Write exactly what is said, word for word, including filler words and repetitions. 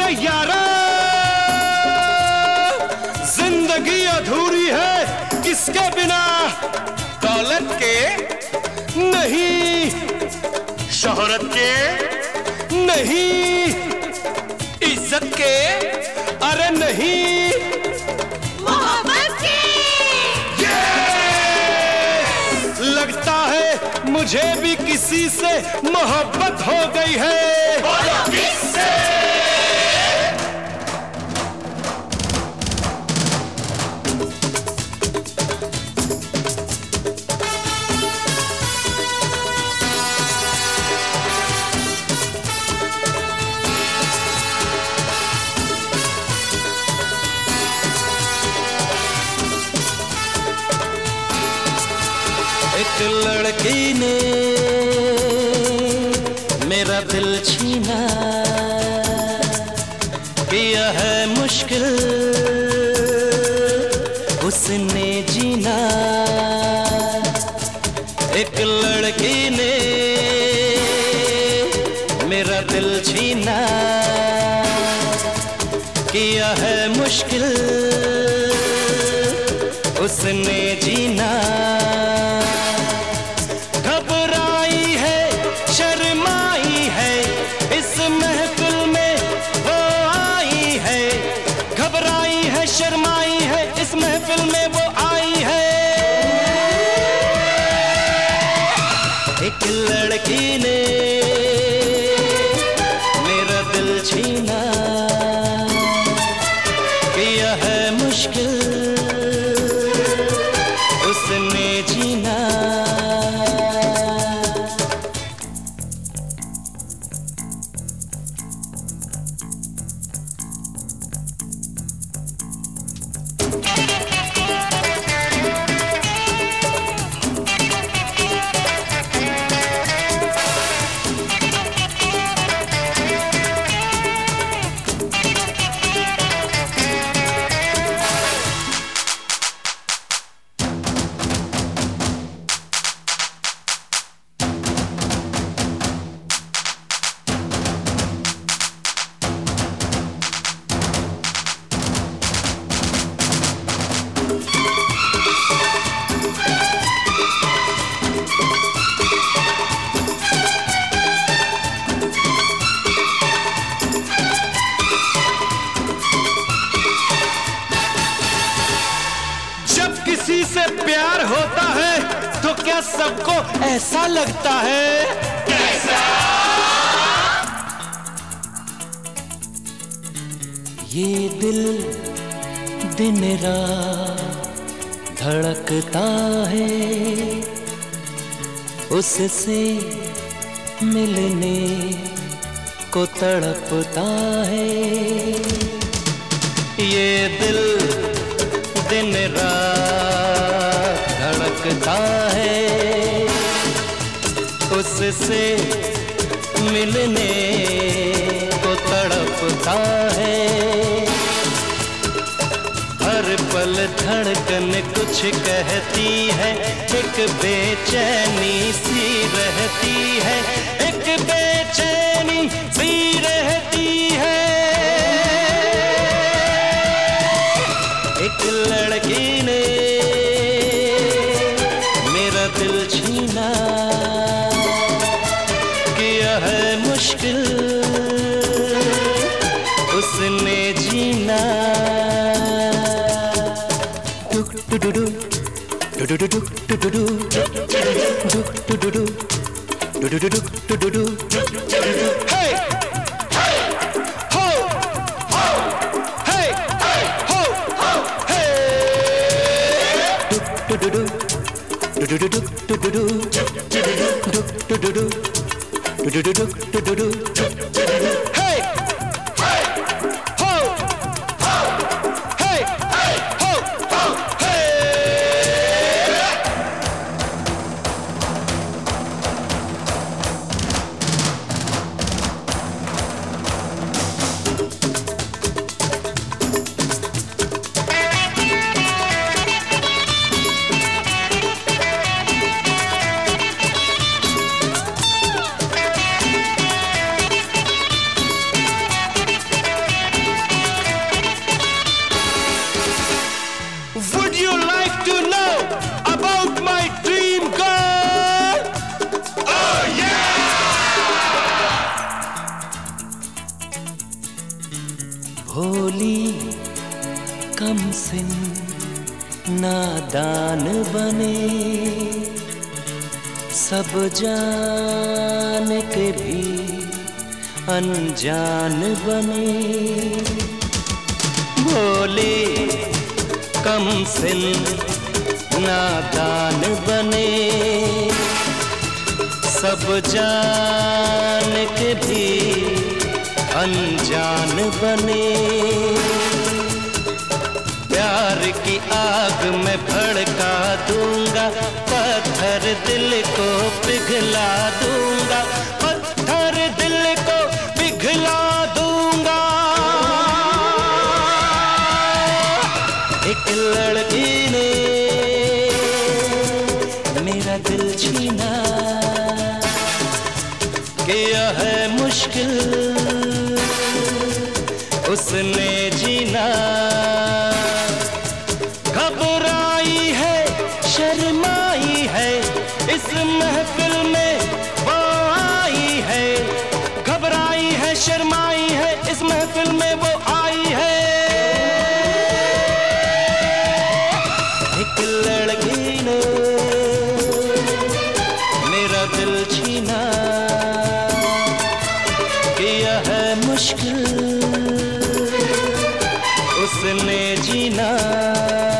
अरे यारा, जिंदगी अधूरी है किसके बिना? दौलत के नहीं, शोहरत के नहीं, इज्जत के अरे नहीं, मोहब्बत के। लगता है मुझे भी किसी से मोहब्बत हो गई है। बोलो किससे? एक लड़की ने मेरा दिल छीना, किया है मुश्किल उसने जीना। एक लड़की ने मेरा दिल छीना, किया है मुश्किल उसने जीना। घबराई है, शर्माई है, इस महफिल में वो आई है। घबराई है, शर्माई है, इस महफिल में वो आई है। एक लड़की ने मेरा दिल छीना, किया है मुश्किल उसने जीना। किसी से प्यार होता है तो क्या सबको ऐसा लगता है? कैसा? ये दिल दिन रात धड़कता है, उससे मिलने को तड़पता है। ये दिल दिन रात धड़कता है, उससे मिलने को तड़पता है। हर पल धड़कन कुछ कहती है, एक बेचैनी सी रहती है, एक बेचैनी सी रहती है। एक लड़की ने मेरा दिल छीना, किया है मुश्किल उसने जीना। डुक डुडु डुडु डुडु डुडु डुक डुडु डुडु डुडु डुडु। हे हो हो हे हो हे डुक डुडु डुडु डुक डुडु डुक डुडु डुडु डुक डुडु। हे हो हे हो हे। भोली कम सिन नादान बने, सब जान के भी अनजान बने। भोली कम सिन नादान बने, सब जान के भी अनजान बने। प्यार की आग में भड़का दूंगा, पत्थर दिल को पिघला दूंगा, पत्थर दिल को पिघला दूंगा। एक लड़की ने मेरा दिल छीना, किया है मुश्किल उसने जीना। घबराई है शर्माई है इस महफिल में वो आई है, घबराई है शर्माई है इस महफिल में वो आई है। एक लड़की ने मेरा दिल छीना, किया है मुश्किल उसने जीना।